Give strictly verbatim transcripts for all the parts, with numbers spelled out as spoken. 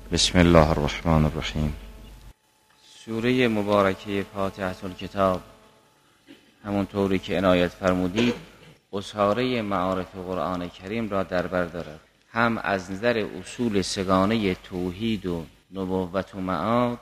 بسم الله الرحمن الرحیم. سوره مبارکه فاتحه الکتاب همونطوری که عنایت فرمودید اساره معارف قرآن کریم را در بر دارد، هم از نظر اصول سگانه توحید و نبوت و معاد،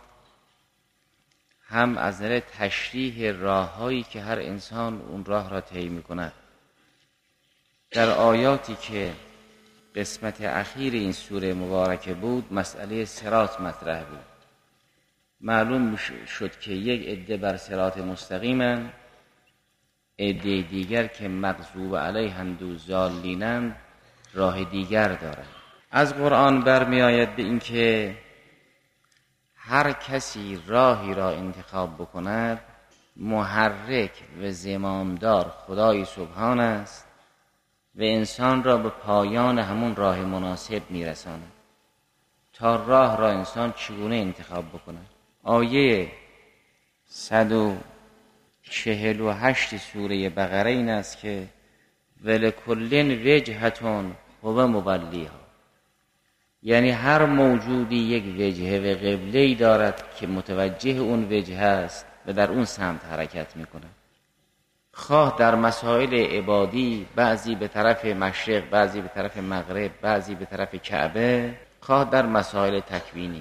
هم از نظر تشریح راههایی که هر انسان اون راه را طی می‌کند. در آیاتی که قسمت اخیر این سوره مبارکه بود مسئله صراط مطرح بود. معلوم شد که یک عده بر صراط مستقیمند، عده دیگر که مغضوب علیهند و ضالینند راه دیگر دارند. از قرآن برمی آید به این که هر کسی راهی را انتخاب بکند محرک و زمامدار خدای سبحان است و انسان را به پایان همون راه مناسب میرساند. تا راه را انسان چگونه انتخاب بکند؟ آیه صد و چهل و هشت سوره بقره این است که ولکل وجهتون هو مولیها، یعنی هر موجودی یک وجهه و قبله‌ای دارد که متوجه اون وجهه است و در اون سمت حرکت میکند. خواه در مسائل عبادی بعضی به طرف مشرق، بعضی به طرف مغرب، بعضی به طرف کعبه، خواه در مسائل تکوینی.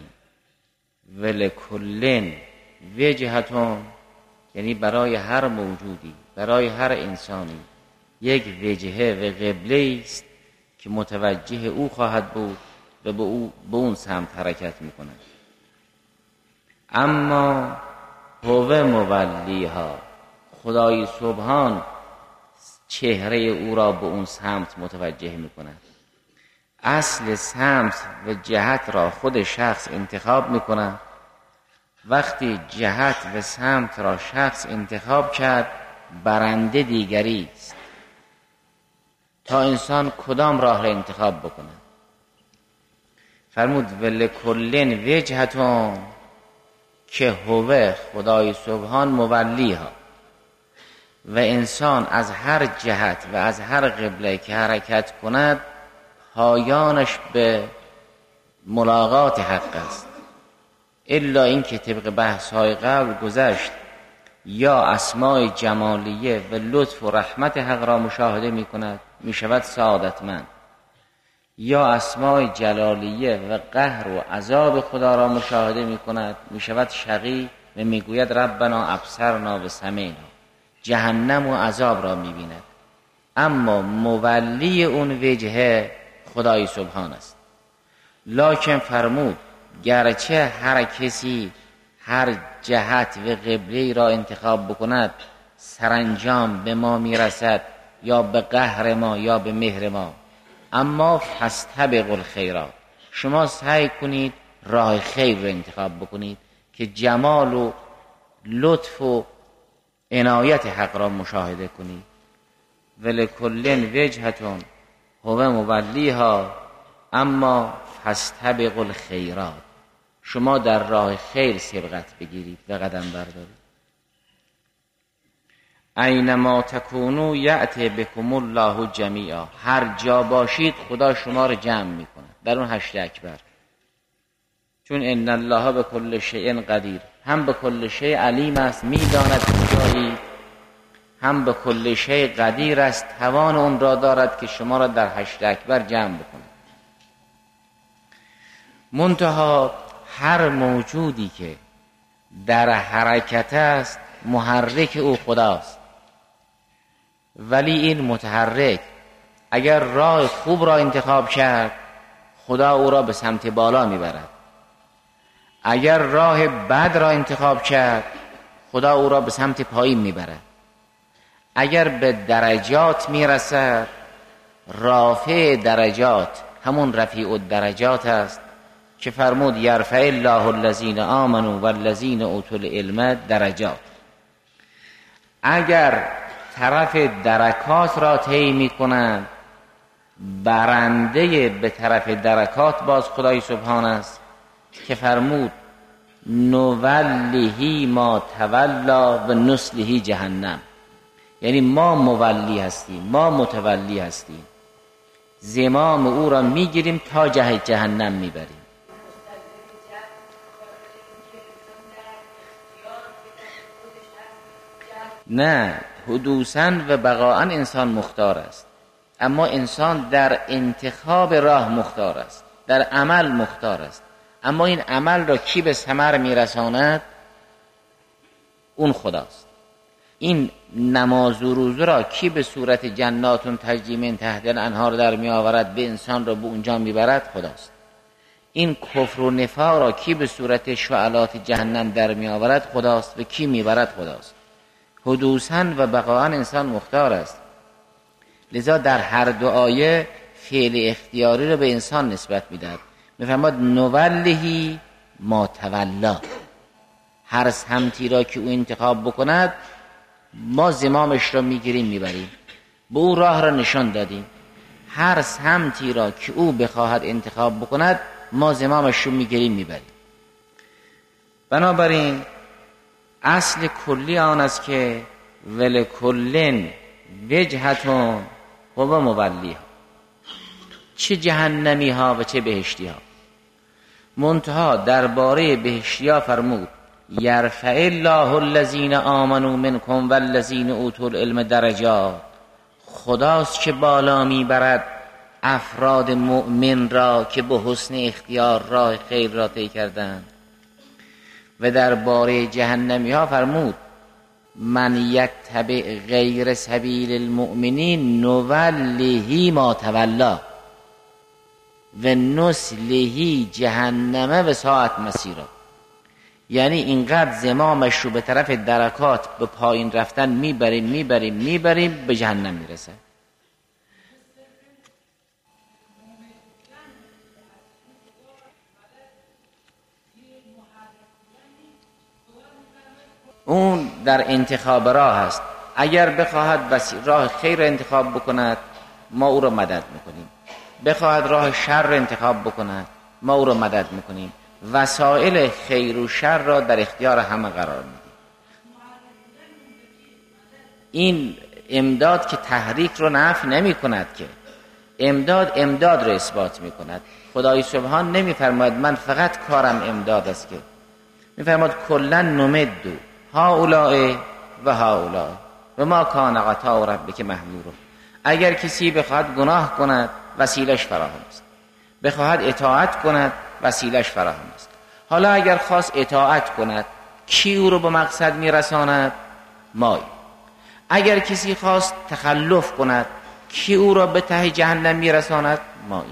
ولکل وجهتون یعنی برای هر موجودی، برای هر انسانی یک وجهه و قبله است که متوجه او خواهد بود و به او به اون سمت حرکت میکند. اما هو مولیها، خدای سبحان چهره او را به اون سمت متوجه میکند. اصل سمت و جهت را خود شخص انتخاب میکند. وقتی جهت و سمت را شخص انتخاب کرد برنده دیگری است. تا انسان کدام راه را انتخاب بکند؟ فرمود ولکل وجهتون که هو خدای سبحان مولیها، و انسان از هر جهت و از هر قبله که حرکت کند پایانش به ملاقات حق است. الا این که طبق بحث های قبل گذشت یا اسماء جمالیه و لطف و رحمت حق را مشاهده می کند می شود سعادتمند، یا اسماء جلالیه و قهر و عذاب خدا را مشاهده می کند می شود شقی و می گوید ربنا ابصرنا و سمعنا، جهنم و عذاب را می بیند. اما مولی اون وجهه خدای سبحان است. لکن فرمود گرچه هر کسی هر جهت و قبله را انتخاب بکند سرانجام به ما می رسد، یا به قهر ما یا به مهر ما. اما فاستبقوا الخیرات، شما سعی کنید راه خیر رو انتخاب بکنید که جمال و لطف و عنایت حق را مشاهده کنید. ولکل وجهتون هو مولیها اما فاستبقوا الخیرات، شما در راه خیر سبقت بگیرید و قدم بردارید. اینما تکونوا یأتی بکم الله جمیعا، هر جا باشید خدا شما رو جمع میکنه در اون هشت اکبر. چون ان الله بكل شیء قدیر، هم به کل شیء علیم است، میداند کجایی، هم به کل شیء قدیر است، توان اون را دارد که شما را در هشت اکبر جمع بکنه. منتها هر موجودی که در حرکت است محرک او خداست، ولی این متحرک اگر راه خوب را انتخاب کرد خدا او را به سمت بالا میبرد، اگر راه بد را انتخاب کرد خدا او را به سمت پایین میبرد. اگر به درجات میرسد رافع درجات همون رفیع الدرجات است که فرمود یرفع الله الذین آمنوا والذین اوتوا العلم درجات. اگر طرف درکات را طی میکنند برنده به طرف درکات باز خدای سبحان است که فرمود نولیه ما تولا و نسلیه جهنم، یعنی ما مولی هستیم، ما متولی هستیم، زمام او را میگیریم تا جه جهنم میبریم. نه، حدوثاً و بقاءً انسان مختار است، اما انسان در انتخاب راه مختار است، در عمل مختار است. اما این عمل را کی به ثمر میرساند؟ اون خداست. این نماز و روزه را کی به صورت جناتون تجری من تحتها الانهار در می آورد، به انسان را به اونجا میبرد؟ خداست. این کفر و نفاق را کی به صورت شعلات جهنم در می آورد؟ خداست. و کی میبرد؟ خداست. حدوثاً و بقاءً انسان مختار است. لذا در هر دو آیه فعل اختیاری را به انسان نسبت میدهد. میفرماد نولهی ما تولا، هر سمتی را که او انتخاب بکند ما زمامش را میگیریم میبریم، به او راه را نشان دادیم. هر سمتی را که او بخواهد انتخاب بکند ما زمامش رو میگیریم میبریم. بنابراین اصل کلی آن است که ولکلن وجهتون و مولیها، چه جهنمی ها و چه بهشتی ها. منتها درباره بهشتی ها فرمود یرفع الله الذین آمنوا منکم والذین اوتوا العلم درجات، خداست که بالا میبرد افراد مؤمن را که به حسن اختیار راه خیر را طی کردند. و درباره جهنمی ها فرمود من یتبع غیر سبیل المؤمنین نولهی ما تولا و نسلهی جهنم و ساعت مسیرا. یعنی اینقدر زمامش رو به طرف درکات به پایین رفتن میبریم میبریم میبریم به جهنم میرسه. اون در انتخاب راه است. اگر بخواهد بس راه خیر انتخاب بکند ما او را مدد میکنیم، بخواهد راه شر انتخاب بکند ما او را مدد میکنیم. وسایل خیر و شر را در اختیار همه قرار میدیم. این امداد که تحریک رو نفی نمی کند، که امداد امداد رو اثبات می کند. خدای سبحان نمی فرماید من فقط کارم امداد است، که می فرماید کلن نمدو هؤلاء و هؤلاء و ما کان عطاء ربک محظورا. اگر کسی بخواهد گناه کند وسیلش فراهم است، بخواهد اطاعت کند وسیلش فراهم است. حالا اگر خواست اطاعت کند کی او رو به مقصد می رساند؟ مای. اگر کسی خواست تخلف کند کی او را به ته جهنم می رساند؟ مایی.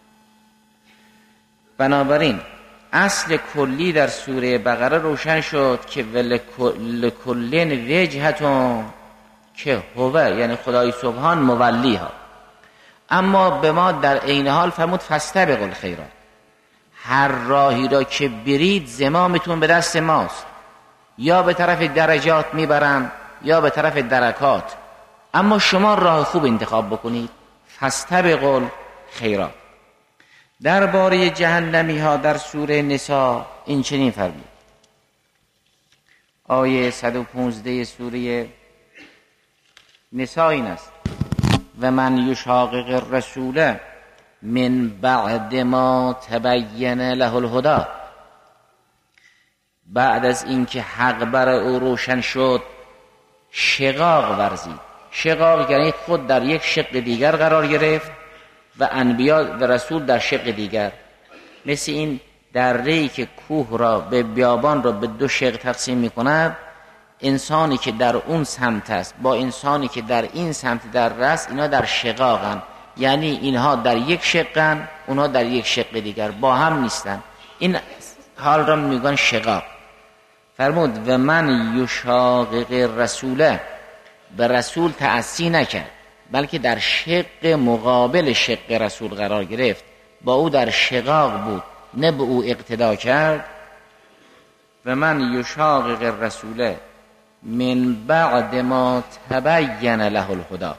بنابراین اصل کلی در سوره بقره روشن شد که ولکلن وجهتون که هو یعنی خدای سبحان مولیها. اما به ما در عین حال فرمود فاستبقوا الخیرات، هر راهی را که برید زمامتون به دست ماست، یا به طرف درجات میبرم یا به طرف درکات، اما شما راه خوب انتخاب بکنید. فاستبقوا الخیرات. درباره جهنمی ها در سوره نساء این چنین فرمود، آیه صد و پانزده سوره نساء این است و من یشاقق الرسول من بعد ما تبین له الهدی، بعد از اینکه حق بر او روشن شد شقاق ورزید. شقاق یعنی خود در یک شق دیگر قرار گرفت و انبیا و رسول در شق دیگر. مثل این دره‌ای که کوه را به بیابان را به دو شق تقسیم می کند، انسانی که در اون سمت است با انسانی که در این سمت در رأس، اینا در شقاقن، یعنی اینها در یک شقن اونها در یک شق دیگر، با هم نیستن. این حال را میگن شقاق. فرمود و من یشاقق رسوله، به رسول تعصی نکرد بلکه در شق مقابل شق رسول قرار گرفت، با او در شقاق بود، نه به او اقتدا کرد. و من یشاقق الرسول من بعد ما تبین له الهدی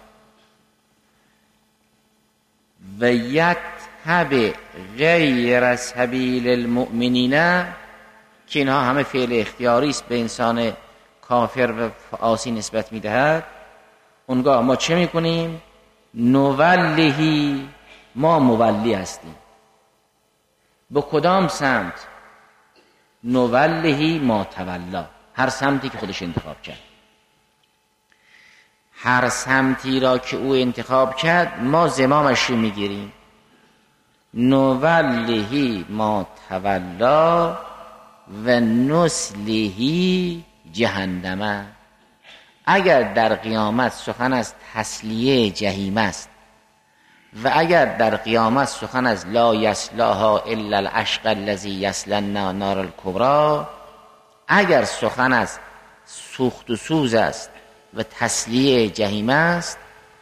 و یتبع غیر سبیل المؤمنین، که اینها همه فعل اختیاری است به انسان کافر و عاصی نسبت میدهد. اونگاه ما چه میکنیم؟ نولهی، ما مولی هستیم. به کدام سمت؟ نولهی ما تولا، هر سمتی که خودش انتخاب کرد. هر سمتی را که او انتخاب کرد ما زمامش رو میگیریم. نولهی ما تولا و نسلهی جهنمه. اگر در قیامت سخن از تسلیه جهیم است و اگر در قیامت سخن از لا یصلاها الا الاشقی الذی یصلی النار الکبری، اگر سخن از سوخت و سوز است و تسلیه جهیم است،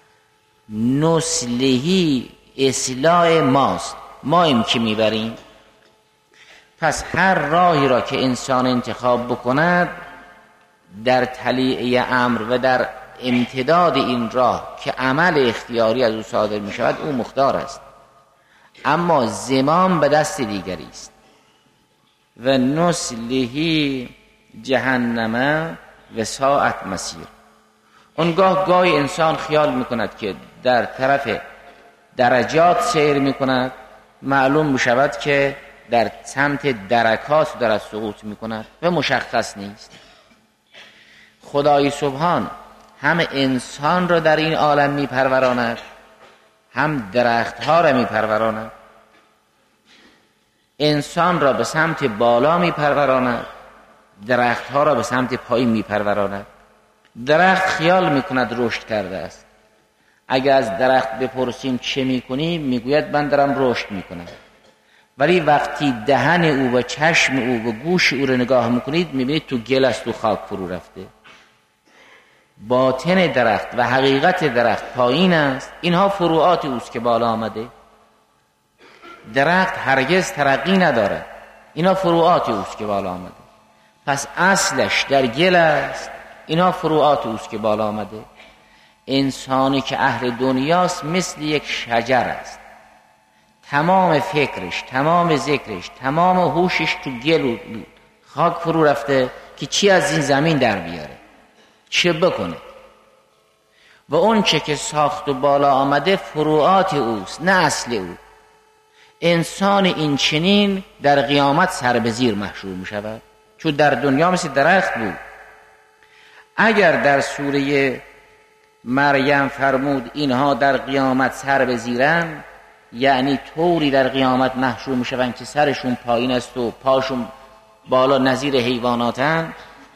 نسلهی اصلاح ماست، ما ایم که میبریم. پس هر راهی را که انسان انتخاب بکند در طلیعه امر و در امتداد این راه که عمل اختیاری از او صادر می شود او مختار است، اما زمام به دست دیگری است. و نسلهی جهنم و ساعت مسیر. اونگاه گاهی انسان خیال می کند که در طرف درجات سیر می کند، معلوم می شود که در سمت درکات دارد سقوط می کند و مشخص نیست. خدای سبحان هم انسان را در این عالم می پروراند، هم درخت ها را می پروراند. انسان را به سمت بالا می پروراند، درخت ها را به سمت پایین می پروراند. درخت خیال می کند رشد کرده است. اگر از درخت بپرسیم چه می کنی، می گوید من دارم رشد می کنم. ولی وقتی دهن او و چشم او و گوش او را نگاه می کنید می بینید تو گل است، تو خاک فرو رفته. باطن درخت و حقیقت درخت پایین است. اینها فروعات اوست که بالا آمده. درخت هرگز ترقی ندارد، اینها فروعات اوست که بالا آمده. پس اصلش در گل است، اینها فروعات اوست که بالا آمده. انسانی که اهل دنیاست مثل یک شجر است، تمام فکرش، تمام ذکرش، تمام هوشش تو گل و خاک فرو رفته که چی از این زمین در بیاره، چه بکنه. و اون چه که ساخت و بالا آمده فروعات اوست، نه اصل او. انسان این چنین در قیامت سر به زیر محشور می شود، چون در دنیا مثل درخت بود. اگر در سوره مریم فرمود اینها در قیامت سر به زیرن، یعنی طوری در قیامت محشور می شوند که سرشون پایین است و پاشون بالا نظیر حیواناتن،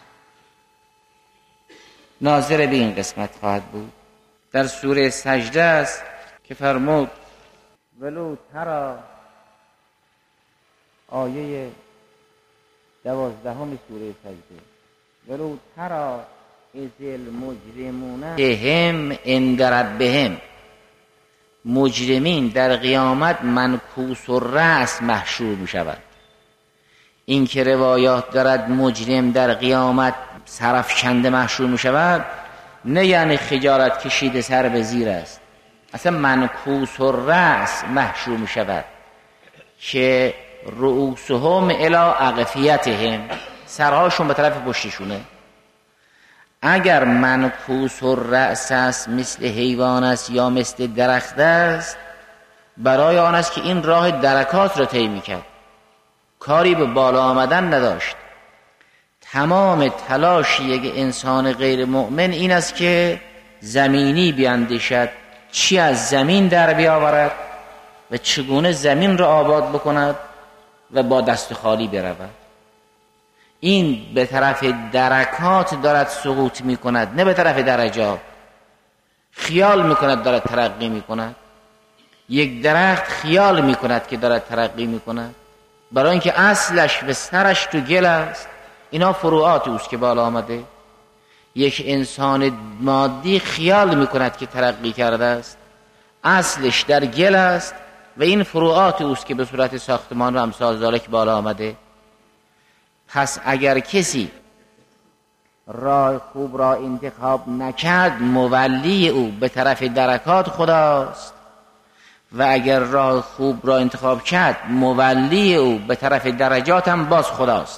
ناظر به این قسمت خواهد بود. در سوره سجده است که فرمود ولو ترى، آیه دوازدهم سوره سجده، ولو ترى اذ المجرمون هم عند ربهم، مجرمین در قیامت منکوس و رأس محشور می شود. این که روایات دارد مجرم در قیامت سرفکنده محشور می شود، نه یعنی خجالت کشیده سر به زیر است، اصلا منکوس و رأس محشور می شود که رؤوسهم الی اقفیتهم، سرهاشون به طرف پشتشونه. اگر منکوس و رأس است، مثل حیوان است یا مثل درخت است، برای آن است که این راه درکات را طی می‌کرد، کاری به بالا آمدن نداشت. تمام تلاش یک انسان غیر مؤمن این است که زمینی بیاندیشد، چی از زمین در بیاورد و چگونه زمین را آباد بکند و با دست خالی برود. این به طرف درکات دارد سقوط می کند، نه به طرف درجات. خیال می کند دارد ترقی می کند. یک درخت خیال می کند که دارد ترقی می کند، برای اینکه اصلش و سرش تو گل است. اینا فروعات اوست که بالا آمده. یک انسان مادی خیال می کند که ترقی کرده است، اصلش در گل است و این فروعات اوست که به صورت ساختمان و امثال ذالک بالا آمده. پس اگر کسی راه خوب را انتخاب نکرد، مولی او به طرف درکات خداست، و اگر راه خوب را انتخاب کرد، مولی او به طرف درجات هم باز خداست.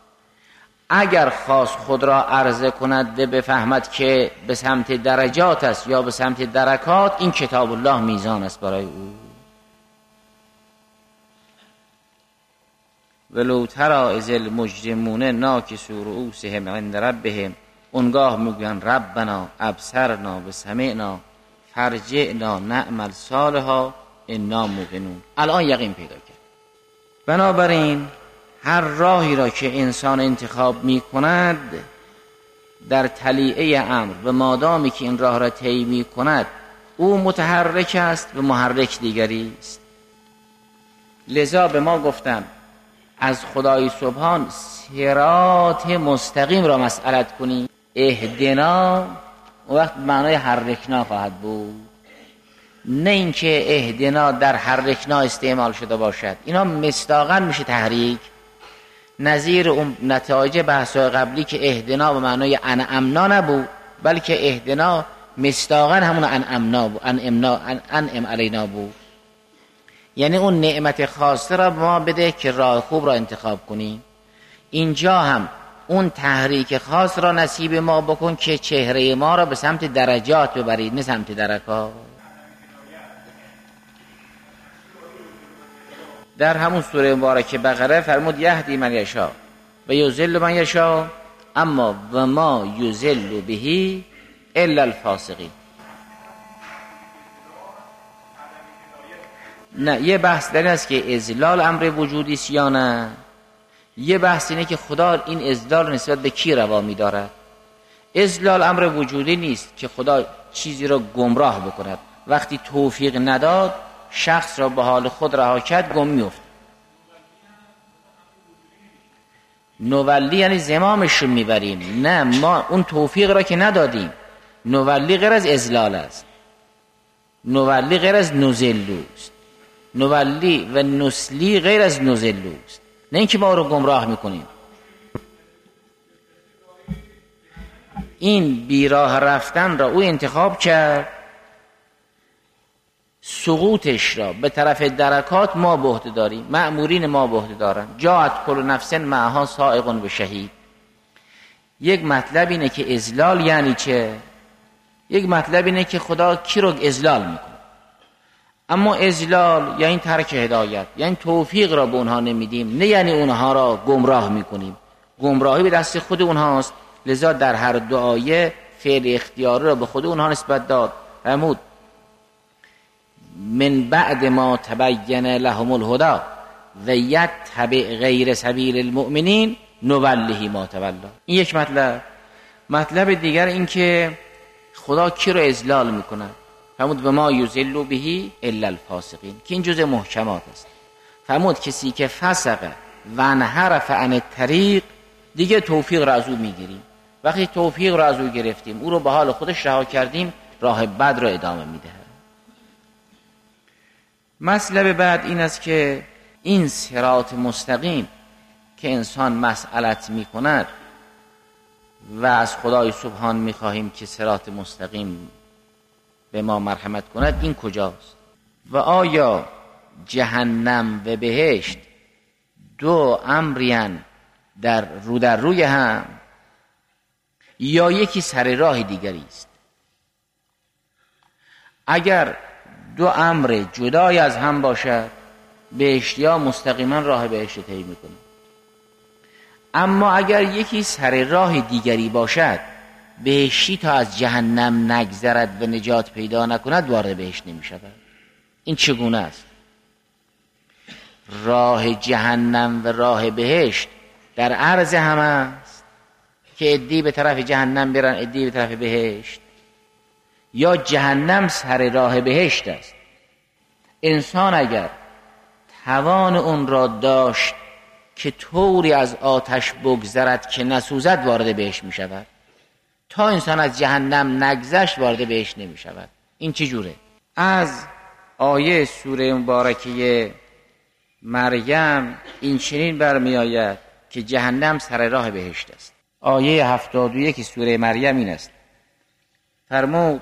اگر خواست خود را عرضه کند و بفهمد که به سمت درجات است یا به سمت درکات، این کتاب الله میزان است برای او. ولو تری اذ المجرمون ناکسوا رؤوسهم عند ربهم اونگاه میگن ربنا ابصرنا و سمعنا فرجعنا نعمل صالحا انا موقنون. الان یقین پیدا کرد. بنابراین هر راهی را که انسان انتخاب می کند در طلیعه امر و مادامی که این راه را طی می کند او متحرک است و محرک دیگری است. لذا به ما گفتن از خدای سبحان صراط مستقیم را مسئلت کنیم. اهدنا اون وقت معنای حرکنا خواهد بود، نه اینکه اهدنا در حرکنا استعمال شده باشد. اینا مصداقاً میشه تحریک، نظیر اون نتایج بحث‌های قبلی که اهدنا به معنای انعمنا نبود، بلکه اهدنا مصداقاً همون انعمنا بود، انعمنا انعم علینا بود. یعنی اون نعمت خاصه را به ما بده که راه خوب را انتخاب کنیم. اینجا هم اون تحریک خاص را نصیب ما بکن که چهره ما را به سمت درجات ببرید، نه سمت درکات. در همون سوره مبارکه بقره فرمود یهدی من یشاء و یضل من یشاء اما و ما یضل به الا الفاسقین. نه، یه بحث در این است که اذلال امر وجودی است یا نه. یه بحث اینه که خدا این اذلال نسبت به کی روا می‌دارد. اذلال امر وجودی نیست که خدا چیزی را گمراه بکند. وقتی توفیق نداد شخص را به حال خود رها کرد، گم می‌افت. نولی یعنی زمامش رو میبریم. نه، ما اون توفیق را که ندادیم. نولی غیر از اذلال است، نولی غیر از نزلو است، نولی و نسلی غیر از نزلو است. نه اینکه ما رو گمراه میکنیم. این بیراه رفتن را او انتخاب کرد، سقوطش را به طرف درکات ما به عهده داریم، مأمورین ما به عهده دارن. جاءت کل نفس معها سائق و شهید. یک مطلب اینه که اذلال یعنی چه؟ یک مطلب اینه که خدا کی رو اذلال میکنه. اما اذلال یعنی ترک هدایت، یعنی توفیق را به اونها نمیدیم، نه یعنی اونها را گمراه میکنیم. گمراهی به دست خود اونهاست. لذا در هر دو آیه فعل اختیاری را به خود اونها نسبت داد. فرمود من بعد ما تبین لهم الهدی و یتبع غیر سبیل المؤمنین نوله ما تولی. این یک مطلب. مطلب دیگر این که خدا کی رو اذلال میکنه. فرمود و ما یضل به الا الفاسقین، که این جزء محکمات است. فرمود کسی که فسق و انحرف عن الطریق دیگه توفیق را از او میگیریم. وقتی توفیق را از او گرفتیم، او رو به حال خودش رها کردیم، راه بد را ادامه میده. مطلب بعد این است که این صراط مستقیم که انسان مسئلت می کند و از خدای سبحان می خواهیم که صراط مستقیم به ما مرحمت کند، این کجاست؟ و آیا جهنم و بهشت دو امرین در رو در روی هم یا یکی سر راه دیگری است؟ اگر دو امر جدای از هم باشد، بهشتیا مستقیما راه بهشت طی میکنه. اما اگر یکی سر راه دیگری باشد، بهشتی تا از جهنم نگذرد و نجات پیدا نکند وارد بهشت نمیشود. این چگونه است؟ راه جهنم و راه بهشت در عرض هم است که عده‌ای به طرف جهنم برن، عده‌ای به طرف بهشت، یا جهنم سر راه بهشت است. انسان اگر توان اون را داشت که طوری از آتش بگذرد که نسوزد، وارد بهشت می شود. تا انسان از جهنم نگذشت وارد بهشت نمی شود. این چه جوره؟ از آیه سوره مبارکه مریم این چنین برمی آید که جهنم سر راه بهشت است. آیه هفتاد و یک سوره مریم این است. فرمود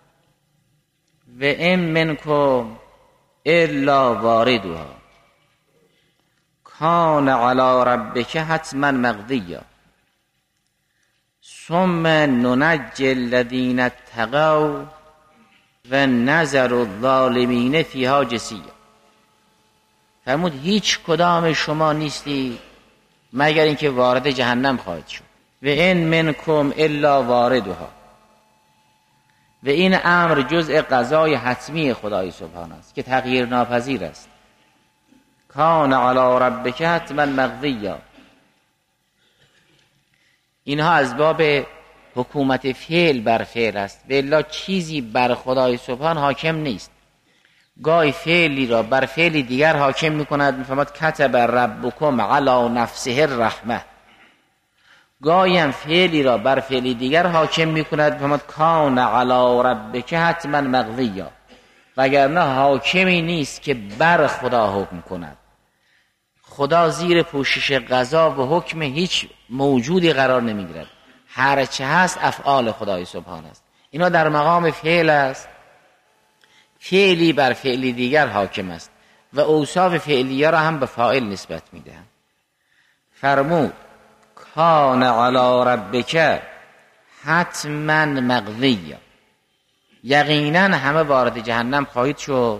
و ان منکم الا واردها کان علی ربک حتما مقضیا ثم ننجی الذین اتقوا و نذر الظالمین فیها جثیا. فرمود هیچ کدام شما نیستی مگر اینکه وارد جهنم خواهید شد، و این منکم الا واردها، و این امر جزء قضای حتمی خدای سبحان است که تغییر ناپذیر است. کان علی ربک حتما مقضیا، اینها از باب حکومت فعل بر فعل است، و الا چیزی بر خدای سبحان حاکم نیست. گاهی فعلی را بر فعلی دیگر حاکم میکند، میفهمد کتب ربکم علی نفسه الرحمه. گاهی هم فعلی را بر فعلی دیگر حاکم میکند، میفهمد کان علی ربک حتما مقضیا، وگرنه حاکمی نیست که بر خدا حکم کند. خدا زیر پوشش قضا و حکم هیچ موجودی قرار نمیگیرد. هر چه هست افعال خدای سبحان است. اینا در مقام فعل است، فعلی بر فعلی دیگر حاکم است و اوصاف فعلیه را هم به فاعل نسبت میدهند. فرمود کان علی ربک حتما مقضیا، یقینا همه وارد جهنم خواهید شد.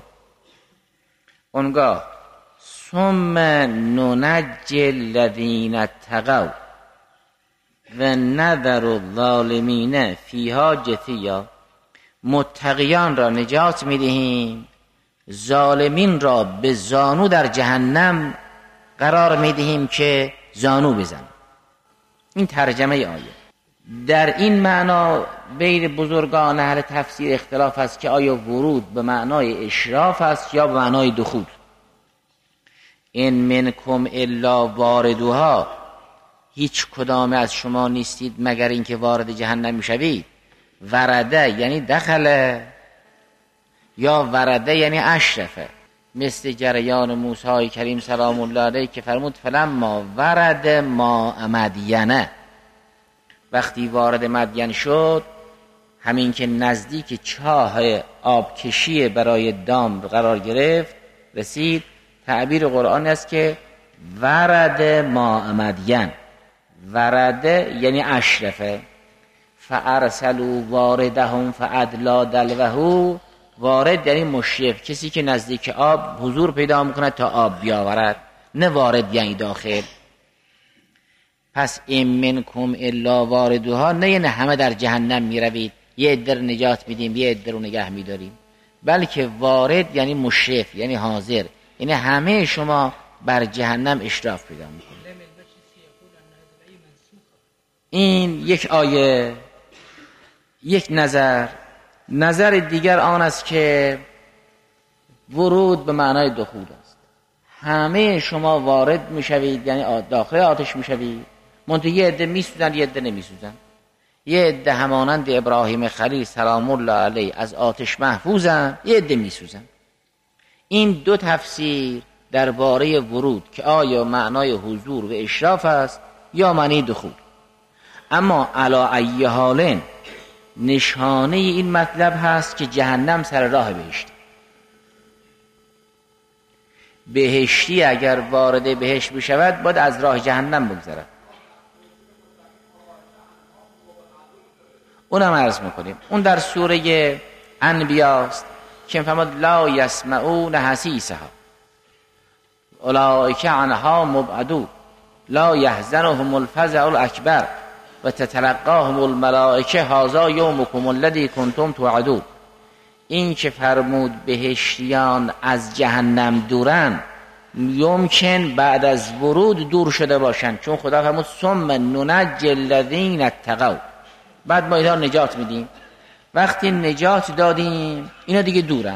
اونگاه ثم ننجی الذین اتقوا و نذر الظالمین فیها جثیا، متقیان را نجات میدهیم، ظالمین را به زانو در جهنم قرار میدهیم که زانو بزن. این ترجمه آیه. در این معنا بین بزرگان اهل تفسیر اختلاف است که آیا ورود به معنای اشراف است یا به معنای دخول. این منکم الا واردوها، هیچ کدام از شما نیستید مگر اینکه وارد جهنم میشوید. ورده یعنی دخله، یا ورده یعنی اشرفه، مثل جریان موسی کریم سلام الله علیه که فرمود فلما ورد ما مدینه، وقتی وارد مدین شد، همین که نزدیک چاه آبکشی برای دام قرار گرفت رسید، تعبیر قرآن است که ورد ما مدین، ورده یعنی اشرفه. فارسلوا واردهم فادلی دلوه، وارد یعنی مشرف، کسی که نزدیک آب حضور پیدا میکنه تا آب بیاورد، نه وارد یعنی داخل. پس این منکم الا واردوها نه یعنی همه در جهنم میروید، یه عده نجات میدیم یه عده رو نگه میداریم، بلکه وارد یعنی مشرف یعنی حاضر، یعنی همه شما بر جهنم اشراف پیدا میکنید. این یک آیه، یک نظر. نظر دیگر آن است که ورود به معنای دخول است. همه شما وارد میشوید یعنی داخل آتش میشوید، منتها یه عده میسوزن یه عده نمیسوزن. یه عده همانند ابراهیم خلیل سلام الله علیه از آتش محفوظن، یه عده میسوزن. این دو تفسیر درباره ورود که آیا معنای حضور و اشراف است یا معنی دخول. اما علی ای حال نشانه این مطلب هست که جهنم سر راه بهشت. بهشتی اگر وارد بهشت بشود باید از راه جهنم بگذرد. اونم عرض میکنیم. اون در سوره انبیاء است که میفرماد لا یسمعون حسیسها اولئک عنها مبعدون لا یحزنهم الفزع الاکبر و تتلقاهم الملائکه هذا یومکم الذی کنتم توعدون. این که فرمود بهشتیان از جهنم دورن، ممکن بعد از ورود دور شده باشند، چون خدا فرمود ثم ننجی الذین اتقوا، بعد ما اینا نجات میدیم. وقتی نجات دادیم اینا دیگه دورن.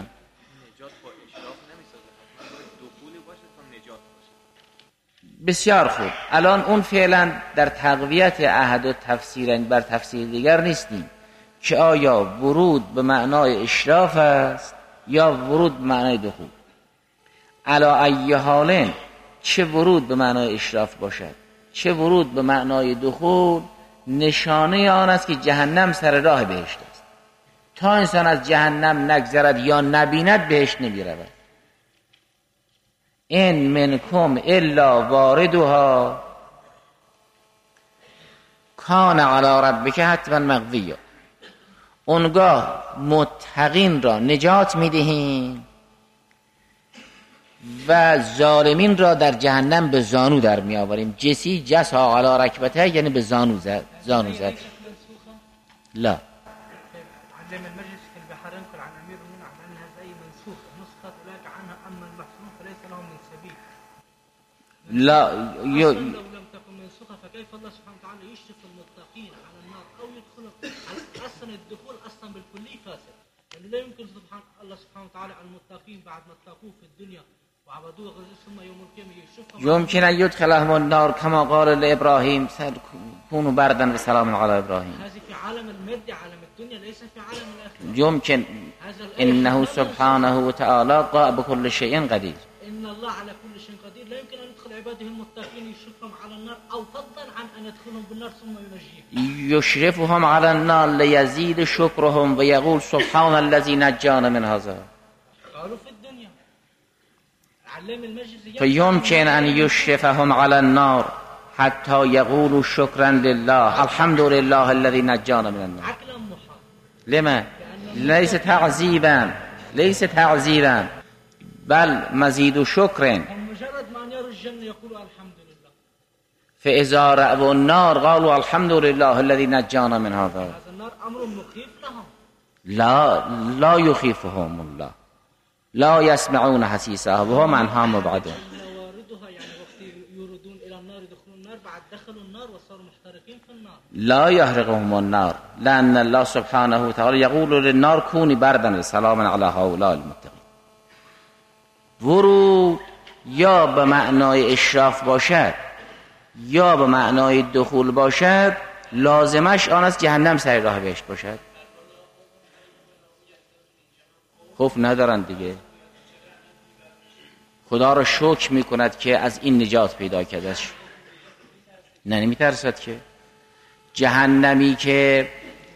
بسیار خوب. الان اون فعلا در تقویت عهد و تفسیر بر تفسیر دیگر نیستیم که آیا ورود به معنای اشراف است یا ورود به معنای دخول. علی ای حال چه ورود به معنای اشراف باشد چه ورود به معنای دخول، نشانه آن است که جهنم سر راه بهشت است. تا انسان از جهنم نگذرد یا نبیند بهشت نمیرود. این منکم الا واردها کان علی ربک حتما مقضیا. اونگاه متقین را نجات میدهیم و ظالمین را در جهنم به زانو در می آوریم. جسی جسا علی رکبته یعنی به زانو زد، زانو زد. لا علم المجلس في البحرين قال عن امير المؤمنين عن انها زي منسوخه نسخت اولئك عنها اما المحسنون فليس لهم من سبيل. لا لو لم تكن منسوخه فكيف الله سبحانه وتعالى يشرف المتقين على النار او يدخلهم اصلا الدخول اصلا بالكلي فاسد. يعني لا يمكن سبحان الله سبحانه وتعالى على المتقين بعد ما اتقوه في الدنيا وعبدوه ثم يوم القيامه يشرفهم. يمكن ان يدخلهم النار كما قال لابراهيم كونوا بردا وسلاما على ابراهيم. هذه في عالم المادي عالم الدنيا ليس في عالم الاخره. يمكن انه سبحانه وتعالى قائم بكل شيء قدير. ان الله على كل شيء قدير لا يمكن ان يدخل عباده المتقين يشرفهم على النار او فضلا عن ان يدخلهم بالنار ثم ينجيهم. يشرفهم على النار ليزيد شكرهم ويقول سبحان الذي نجانا من هذا. قالوا في الدنيا علم المجلس فيمكن ان يشرفهم على النار حتى يقولوا شكرا لله الحمد لله الذي نجانا من النار. عقلا محال. لما؟ ليس تعذيبا ليس تعذيبا بل مزيد شكر. مجرد ما يروا الجنة يقولوا الحمد لله. فإذا رأوا النار قالوا الحمد لله الذي نجانا من هذا. هذا النار أمر مخيف لهم. لا لا يخيفهم الله. لا يسمعون حسيسها وهم عنها مبعدون. واردها يعني وقت يردون إلى النار يدخلون النار بعد دخلوا النار وصاروا محترقين في النار. لا يحرقهم النار لأن الله سبحانه وتعالى يقول للنار كوني بردا سلاما على هؤلاء المتقين. ورود یا به معنای اشراف باشد یا به معنای دخول باشد لازمش آن است جهنم سر راه بهشت باشد. خوف ندارن دیگه. خدا را شکر میکند که از این نجات پیدا کردش. نه نمیترسد که. جهنمی که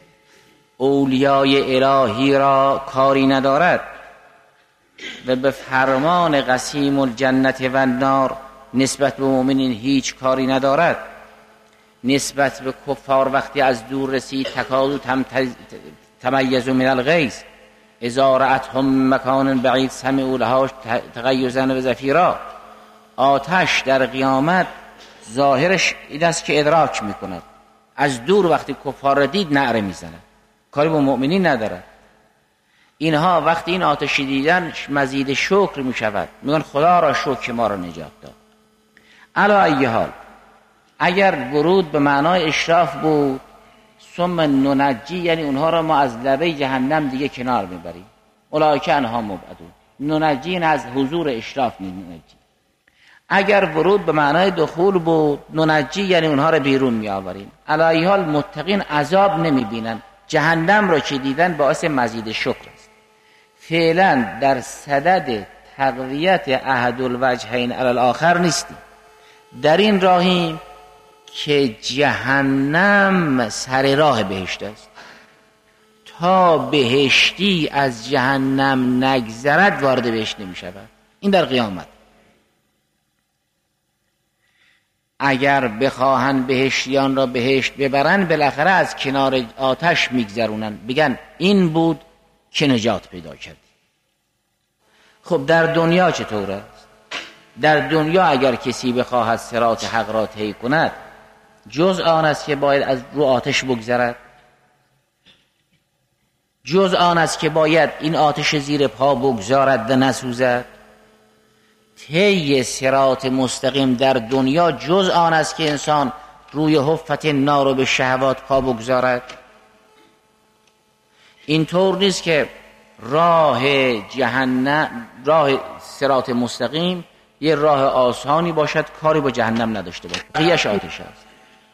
اولیای الهی را کاری ندارد و به فرمان قسیم الجنت و النار نسبت به مؤمنین هیچ کاری ندارد، نسبت به کفار وقتی از دور رسید تکادو تم تمیز من الغیظ اذا رأتهم مکان بعید سمعوا لها تغیظا و زفیرا. آتش در قیامت ظاهرش این است که ادراک میکند، از دور وقتی کفار را دید نعره میزند، کاری با مؤمنین ندارد. اینها وقتی این آتشی دیدن مزید شکر می شود، میگن خدا را شکر که ما را نجات داد. علی ای حال اگر ورود به معنای اشراف بود ثم ننجی یعنی اونها را ما از لبه جهنم دیگه کنار میبریم. اولئک عنها مبعدون. ننجی از حضور اشراف ننجی. اگر ورود به معنای دخول بود ننجی یعنی اونها را بیرون می آوریم. علی ای حال متقین عذاب نمی بینن، جهنم را که دیدن باعث مزید شکر است. فعلا در صدد تقویت احد الوجهین علی الاخر نیستیم. در این راهیم که جهنم سر راه بهشت است. تا بهشتی از جهنم نگذرد وارد بهشت نمی شود. این در قیامت. اگر بخواهن بهشتیان را بهشت ببرن بالاخره از کنار آتش میگذرونن، بگن این بود که نجات پیدا کردی. خب در دنیا چطور است؟ در دنیا اگر کسی بخواهد صراط حق را طی کند جز آن است که باید از رو آتش بگذرد، جز آن است که باید این آتش زیر پا بگذارد و نسوزد. طی صراط مستقیم در دنیا جز آن است که انسان روی حفت نار و به شهوات پا بگذارد. این طور نیست که راه جهنم، راه صراط مستقیم یه راه آسانی باشد کاری با جهنم نداشته باشد، قیش آتش است.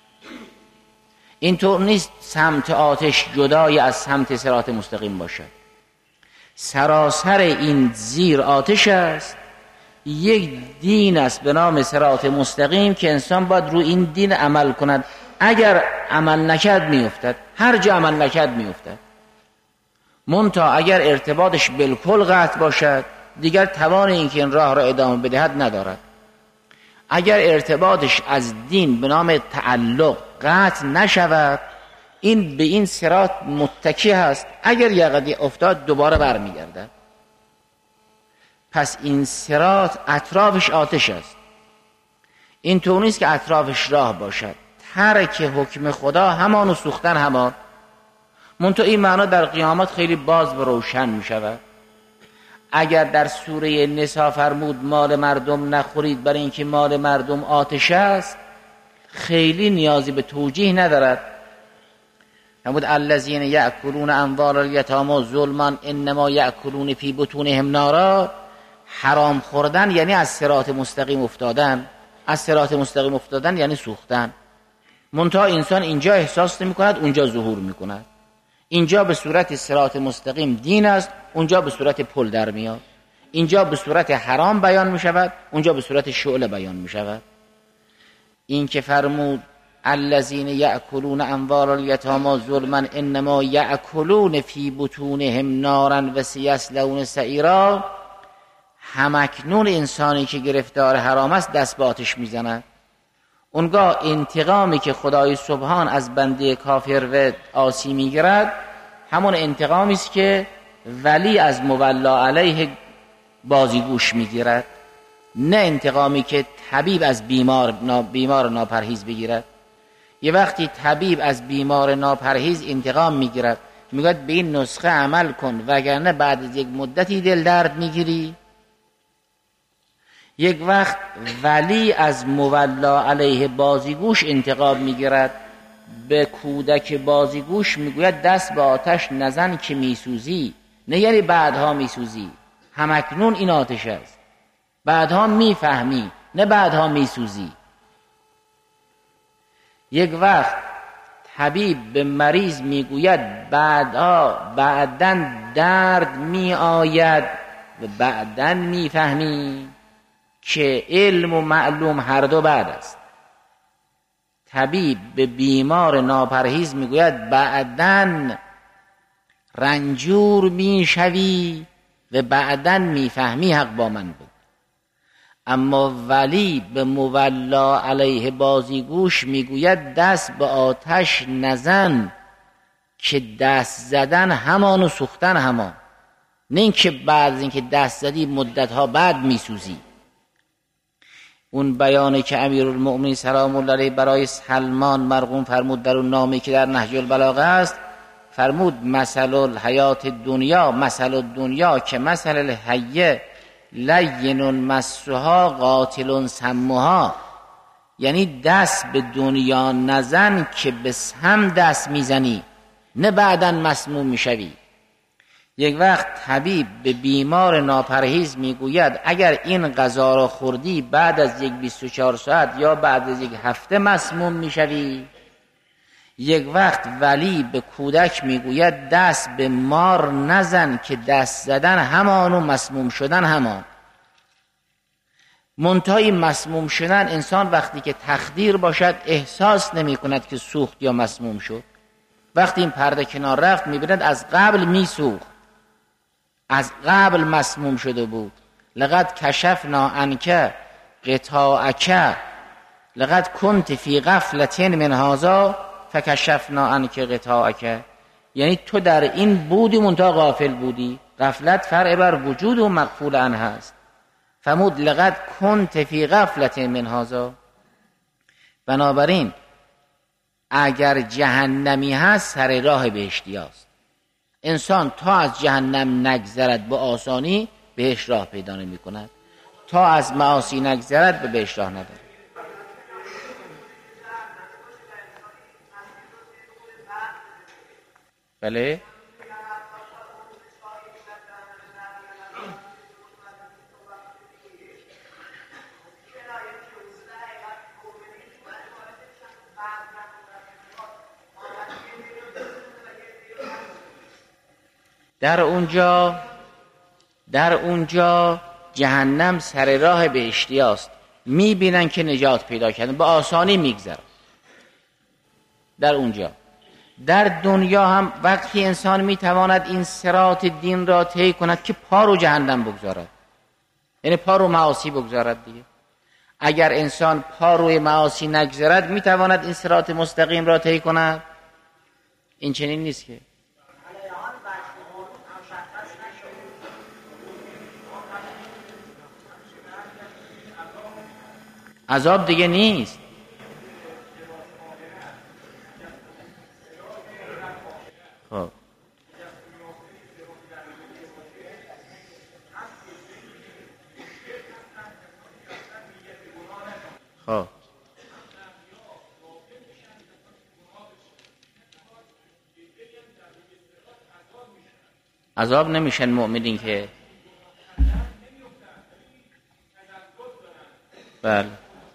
اینطور نیست سمت آتش جدای از سمت صراط مستقیم باشد. سراسر این زیر آتش است. یک دین است به نام صراط مستقیم که انسان باید رو این دین عمل کند. اگر عمل نکرد میافتد، هر جا عمل نکرد میافتد. منتها اگر ارتباطش بالکل قطع باشد دیگر توان این که این راه را ادامه بدهد ندارد. اگر ارتباطش از دین به نام تعلق قطع نشود این به این صراط متکی هست، اگر یقدی افتاد دوباره برمیگردد. پس این صراط اطرافش آتش است. این طور نیست که اطرافش راه باشد. ترک حکم خدا همان و سوختن همان. منتها این معنا در قیامت خیلی باز و روشن می شود. اگر در سوره نساء فرمود مال مردم نخورید برای اینکه مال مردم آتش است، خیلی نیازی به توجیه ندارد. فرمود الذین یأکلون اموال الیتامی ظلما انما یأکلون فی بطونهم نارا. حرام خوردن یعنی از صراط مستقیم افتادن. از صراط مستقیم افتادن یعنی سوختن. منتها انسان اینجا احساس نمی کند، اونجا ظهور می کند. اینجا به صورت صراط مستقیم دین است، اونجا به صورت پل در میاد. اینجا به صورت حرام بیان می شود، اونجا به صورت شعله بیان می شود. این که فرمود الذین یأکلون اموال الیتامی ظلما انما یأکلون فی بطونهم نارا و سیصلون سعیرا، همکنون انسانی که گرفتار حرام است دست به آتش میزند. اونگاه انتقامی که خدای سبحان از بنده کافر و عاصی میگیرد همون انتقامی است که ولی از مولا علیه بازیگوش میگیرد، نه انتقامی که طبیب از بیمار بیمار ناپرهیز بگیرد. یه وقتی طبیب از بیمار ناپرهیز انتقام میگیرد، میگوید به این نسخه عمل کن وگرنه بعد از یک مدتی دل درد میگیری. یک وقت ولی از مولا علیه بازیگوش انتقام میگیرد، به کودک بازیگوش میگوید دست به آتش نزن که میسوزی، نه یعنی بعدها میسوزی، همکنون این آتش است، بعدها میفهمی نه بعدها میسوزی. یک وقت طبیب به مریض میگوید بعدها بعدن درد می آید و بعدن میفهمی که علم و معلوم هر دو بعد است. طبیب به بیمار ناپرهیز میگوید بعدن رنجور میشوی و بعدن میفهمی حق با من بود. اما ولی به مولا علیه بازیگوش میگوید دست به آتش نزن که دست زدن همان و سوختن همان، نه اینکه بعد از اینکه دست زدی مدتها بعد میسوزی. اون بیانی که امیرالمؤمنین سلام الله علیه برای سلمان مرقوم فرمود در اون نامه‌ای که در نهج البلاغه است، فرمود مثل الحیات دنیا مثل الدنیا که مثل الحیه لین مسها قاتل سمها، یعنی دست به دنیا نزن که به سم دست میزنی نه بعداً مسموم میشوی. یک وقت طبیب به بیمار ناپرهیز میگوید اگر این غذا را خوردی بعد از یک بیست و چهار ساعت یا بعد از یک هفته مسموم میشوی. یک وقت ولی به کودک میگوید دست به مار نزن که دست زدن همان و مسموم شدن همان. منتهای مسموم شدن انسان وقتی که تخدیر باشد احساس نمی کند که سوخت یا مسموم شد. وقتی این پرده کنار رفت میبیند از قبل میسوخت، از قبل مسموم شده بود. لقد کشفنا عنک غطاءک لقد کنت فی غفلة من هذا فکشفنا عنک غطاءک، یعنی تو در این بودی منتها غافل بودی. غفلت فرع بر وجود و مغفول عنه است. فرمود لقد کنت فی غفلة من هذا. بنابراین اگر جهنمی هست سر راه بهشتی است. انسان تا از جهنم نگذرد به آسانی بهش راه پیدا نمی کند، تا از معاصی نگذرد به بهش راه ندارد. بله در اونجا در اونجا جهنم سر راه بهشتی است، میبینن که نجات پیدا کردن به آسانی میگذرن در اونجا. در دنیا هم وقتی انسان میتواند این صراط دین را طی کند که پا رو جهنم بگذارد، یعنی پا رو معاصی بگذارد دیگه. اگر انسان پا روی معاصی نگذارد میتواند این صراط مستقیم را طی کند؟ این چنین نیست که. عذاب دیگه نیست. خب خب عذاب نمیشن مؤمنین که بله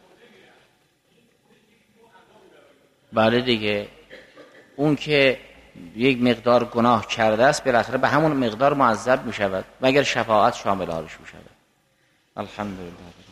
بله دیگه، اون که یک مقدار گناه کرده است بالاخره به همون مقدار معذب می شود و اگر شفاعت شامل حالش می شود. الحمدلله.